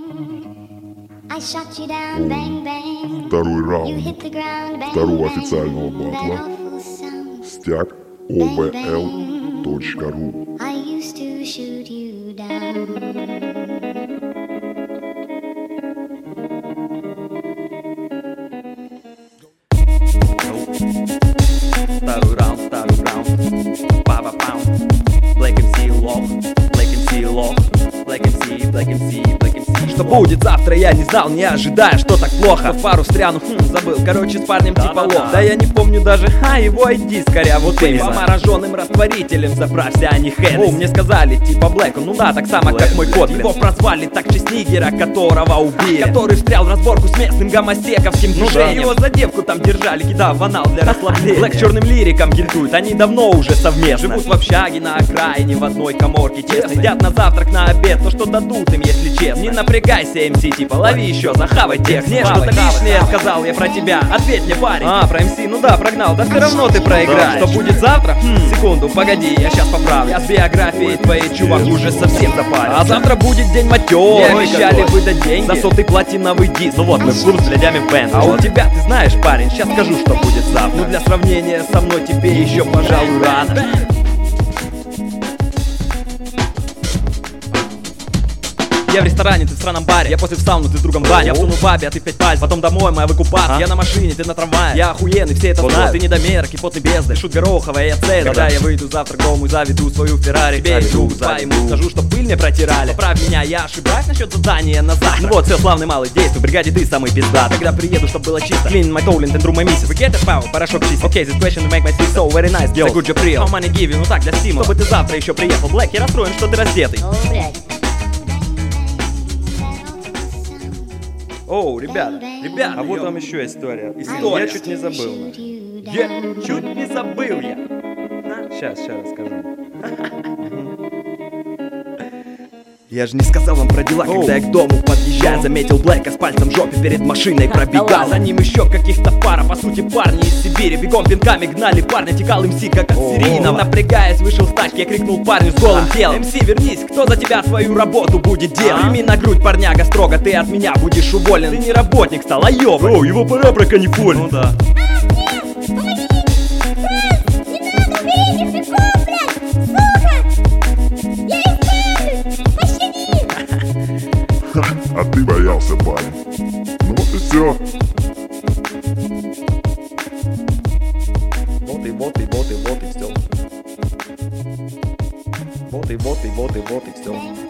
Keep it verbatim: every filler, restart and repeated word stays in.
Второй раунд второго официального батла. Стяг о бэ эл точка ру. Второй раунд, второй раунд. Па-па-пам. Black эм си лох, Black эм си лох, Black эм си, Black эм си, Black эм си. Что будет завтра, я не знал, не ожидая, что так плохо. В пару стряну, хм, забыл, короче, с парнем да, типа да, лох да. да я не помню даже, а его ай ди скорее вот именно. По мороженым растворителем заправься, а не Хеннесси. О, мне сказали, типа Блэк, ну да, так само, Black, как мой кот, блин. Его прозвали так честь нигера, которого убили, который встрял в разборку с местным гомосековским ну, движением. Да. Его за девку там держали, кидав в анал для расслабления. Блэк черным лириком гильдует, они давно уже совместно. Живут в общаге на окраине в одной каморке, честно. Едят на завтрак, на обед, то что дадут им, если честно. Не напрягайся, эм си, типа лови еще, захавай текст. Мне что-то лишнее сказал я про тебя, ответь мне, парень. А, про эм си, ну да, прогнал, да все равно ты проиграешь. Что будет завтра? Хм, секунду, погоди, я сейчас поправлю. Я с биографией твоей, чувак, уже совсем запарен. А завтра будет день матер, мне обещали выдать деньги за сотый платиновый диск. Ну вот, мы в курс глядями в бенд. А у тебя, ты знаешь, парень, сейчас скажу, что будет завтра. Ну для сравнения со мной тебе еще, пожалуй, рано. Я в ресторане, ты в странном баре. Я после в сауну, ты с другом в бане. Я всуну бабе, а ты в пять пальцев. Потом домой, моя выкупаска. Я на машине, ты на трамвае. Я охуенный, все это знают. Ты недомерок и потный бездарь. Шут гороховая, я цель. Когда я выйду завтра к дому и заведу свою Феррари, тебе и другу своему скажу, что пыль мне протирали. Поправь меня, я ошибаюсь насчет задания на завтра. Ну вот, все, славный малый, действуй, в бригаде ты самый пиздат. Когда приеду, чтоб было чисто. Clean my toilet and through my missus. We get it, power, порошок чистый. Okay, this question to make my sleep so very nice, girl. Good job, real. How money give you, ну так, для стимула. Чтобы ты завтра еще приехал. Блэк, я расстроен, что ты раздетый. Оу, ребята, ребята, а вот вам еще история. История. Я чуть не забыл. Я чуть не забыл я. Сейчас, сейчас расскажу. Я же не сказал вам про дела, oh. Когда я к дому подъезжаю, заметил Блэка с пальцем в жопе перед машиной пробегал. За ним еще каких-то пара, по сути парни из Сибири. Бегом пинками гнали парня, текал эм си как от oh. серийного. Напрягаясь, вышел с тачки, я крикнул парню с голым телом: эм си, вернись, кто за тебя свою работу будет делать? Прими на грудь, парняга, строго, ты от меня будешь уволен. Ты не работник стал, а ёбан. О, его пора проканифолить. Ну да. А ты боялся, парень. Ну вот и все. Вот и вот и вот и вот и все. Вот и вот и вот и вот и все.